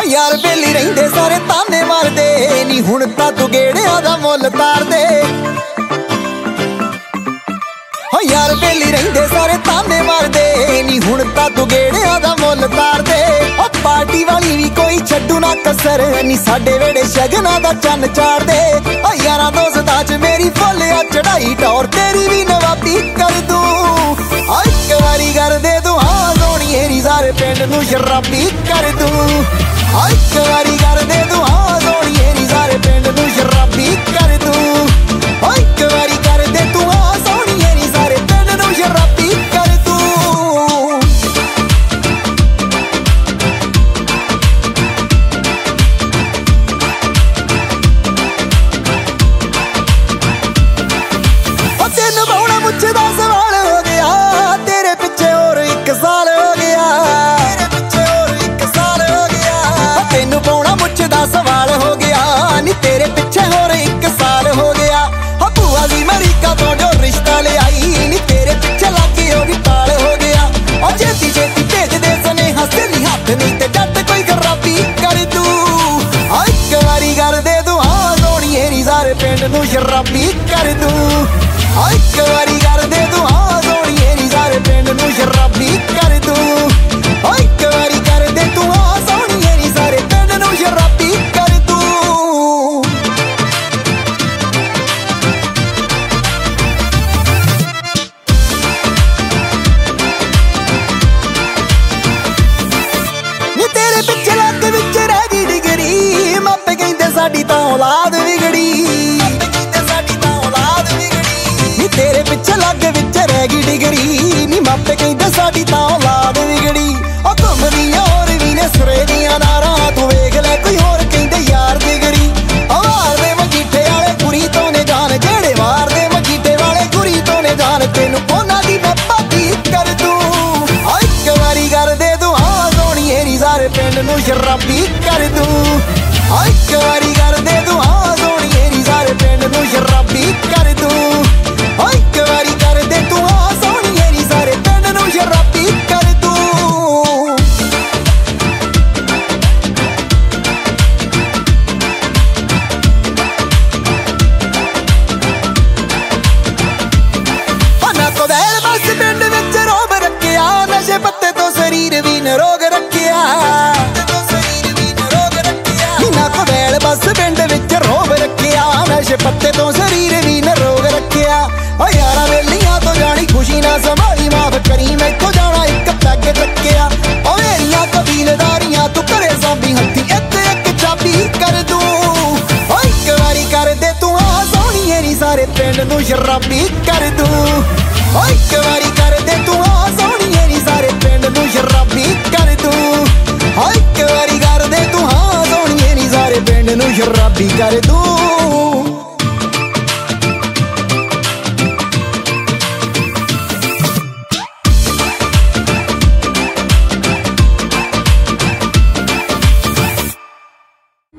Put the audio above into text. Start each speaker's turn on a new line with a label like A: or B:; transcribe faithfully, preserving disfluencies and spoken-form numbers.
A: यार बेली रहिंदे सारे ताने मारदे नी हुण तां तू गेड़ियां दा मुੱਲ तारदे हो यार बेली रहिंदे सारे ताने मारदे नी हुण तां तू गेड़ियां दा मुੱਲ तारदे ओ पार्टी वाली भी कोई छड्डू ना कसर नी साडे वेड़े शगना दा चन्न चाड़दे ओ यारां दोस्तां च मेरी फुੱਲ आ चढ़ाई टौर तेरी भी नवाबी कर दूं आ इक वारी कर दे तू हां सोहणीए नी सारे पिंड नूं शराबी कर दूं आ इक वारी कर दे तू हां सोहणीए नी सारे पिंड नूं शराबी कर दूं आ इक वारी कर दे तू हां सोहणीए नी सारे पिंड नूं शराबी कर दूं ओ तेन बहुना मुझे दा सवाल हो गया तेरे पिछे और एक साल हो गया तेरे पिछे और एक साल हो गया तेन बहुना मुझे दा सवाल हो गया नी तेरे पिछे और एक साल हो गया हो भूआ दी अमरीका तो जो रिश्ता ले आई नी तेरे पिछे लाके ओ भी पाल हो गया ओ छेती छेती भेज दे सनेहा सहेली हाथ नहीं ते जट कोई खराबी कर दूं आ इक वारी कर दे तू हां सोहणीए नी सारे पिंड नूं शराबी कर दूं आ इक वारी कर दे तू हां सोहणीए नी सारे पिंड नूं शराबी कर दूं आ इक वारी कर दे तू हां सोहणीए नी सारे पिंड नूं शराबी कर दूं नी तेरे पिछे लग विच रह गई डिगरी मापे कहंदे साडी तां औलाद विगड़ी कहंदे साडी तां औलाद विगड़ी नी तेरे पिछे लग विच रह गई डिगरी नी मापे कहंदे साडी तां औलाद विगड़ी ओ घुमदियां होर भी ने सिरे दियां नारां तू वेख ले कोई होर कहंदे यार दिगरी ओ मारदे मजीठे वाले कुड़ी तो ने जान जेड़े मारदे मजीठे वाले कुड़ी तो ने जान तैनूं उन्हां दी मैं पाती कर दूं आ इक वारी कर दे तू हां सोहणीए नी सारे पिंड नूं शराबी कर दूं आ इक वारी कर दे तू हां सोहणीए नी सारे पिंड नूं शराबी कर दूं आ इक वारी कर दे तू हां सोहणीए नी सारे पिंड नूं शराबी कर दूं ना को वैल बस पिंड विच रोब रखिया नशे पत्ते तो शरीर भी निरोग रखिया ना को वैल बस पिंड विच रोब रखिया नशे पत्ते तो शरीर भी निरोग रखिया ओ यारा वेलियां तो जानी खुशी ना संभाली माफ करी मैथों जाना एक पैग रखिया ओ मेरियां कबीलदारियां तू करे सांभी हत्थी एक एक चाबी कर दूं ओ इक वारी कर दे तू हां सोहणीए नी सारे पिंड नूं शराबी कर दूं ओ इक वारी कर दे तू हां सोहणीए नी सारे पिंड नूं शराबी कर दूं ओ इक वारी कर दे तू हां सोहणीए नी सारे पिंड नूं शराबी कर दूं।